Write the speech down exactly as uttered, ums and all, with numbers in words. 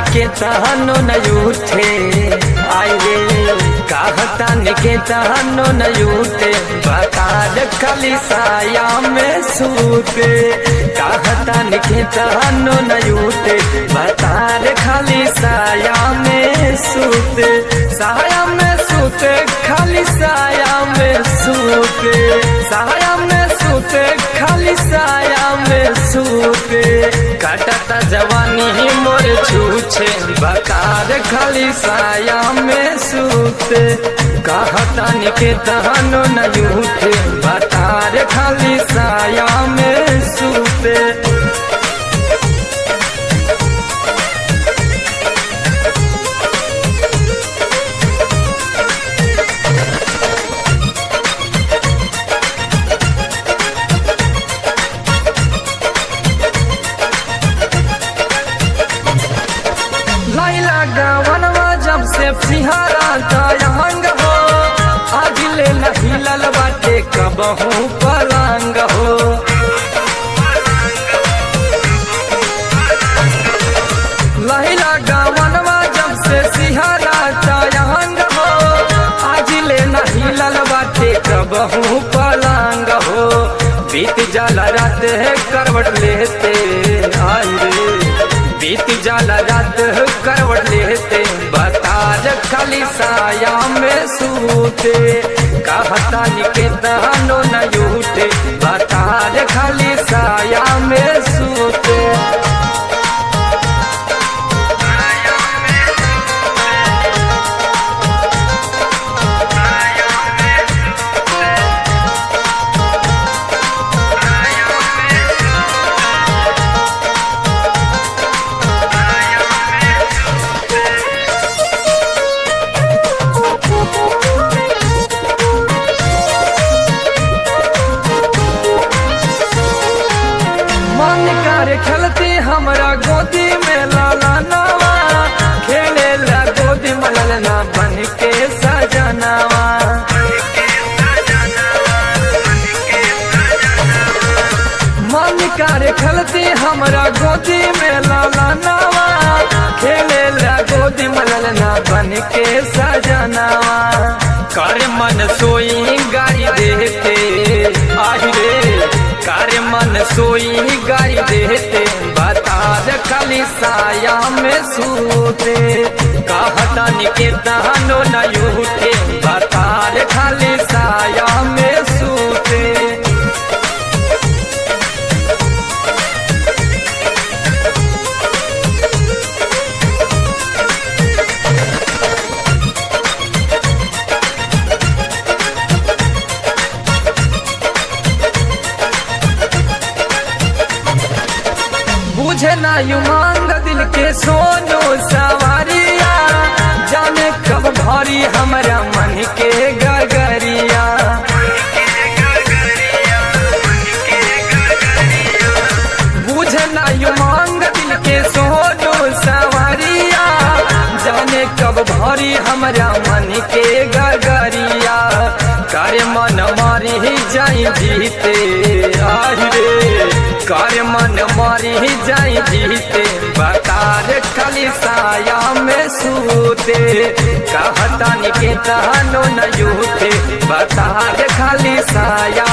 के तहनो न उठे, आई रे कहता के तहनो न उठे, बतार खाली साया में सूते। कहता के तहनो न उठे, बतार खाली साया में सूते। साया में सूते, खाली साया में सूते। साया में सूते, खाली साया में सूते। काटता जवानी मोर छूछे, बतार खाली साया में सूते। कहता के तहनो न उठे, बतार खाली साया में सूते। लैला गवनवा जब से सिहारा दयंग हो, आज ले हिलल बाटे कबहू पलंग हो। लैला गवनवा जब से सिहारा दयंग हो, आज ले हिलल बाटे कबहू पलंग हो। बीत जाला रात है करवट लेते, आई रे बीत जाला रात करवट लेते, बतार खाली साया में सूते। कहता के तहनो न उठे, बतार खाली साया में सूते। खेलती हमरा गोदी में लाला नवा, खेले ला गोदी में ललना बन के सजनावा। मन करे खेलती हमरा गोदी में लाला नवा, खेले ला गोदी में ललना बन के सजनावा। कर मन सोई गाई देते, आई रे कार्य मन सोई गाई देते, बतार खाली साया में सूते। कहता के तहनो न उठे, बतार खाली साया में सूते। बुझे ना युमांग दिल के सोनो सवारिया, जाने कब भरी हमरा मन के गगरिया। बुझे ना युमांग दिल के सोनो सवारिया, जाने कब भरी हमरा मन के गगरिया। कार्य मन मारी जाई जीते, आई रे कार्य मन मारी जाई जीते, बतार खाली साया में सूते। कहता के तहनो न उठे, बतार खाली साया